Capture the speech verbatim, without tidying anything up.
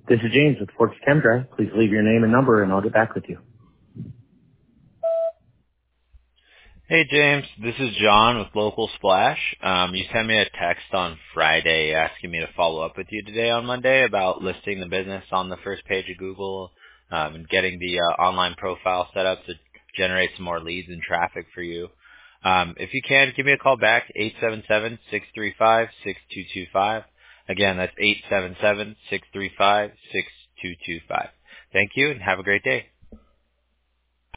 This is James with Forks ChemDry. Please leave your name and number, and I'll get back with you. Hey James, this is John with Local Splash. Um, you sent me a text on Friday asking me to follow up with you today on Monday about listing the business on the first page of Google um, and getting the uh, online profile set up to generate some more leads and traffic for you. Um, if you can, give me a call back, eight seven seven, six three five, six two two five. Again, that's eight seven seven, six three five, six two two five. Thank you and have a great day.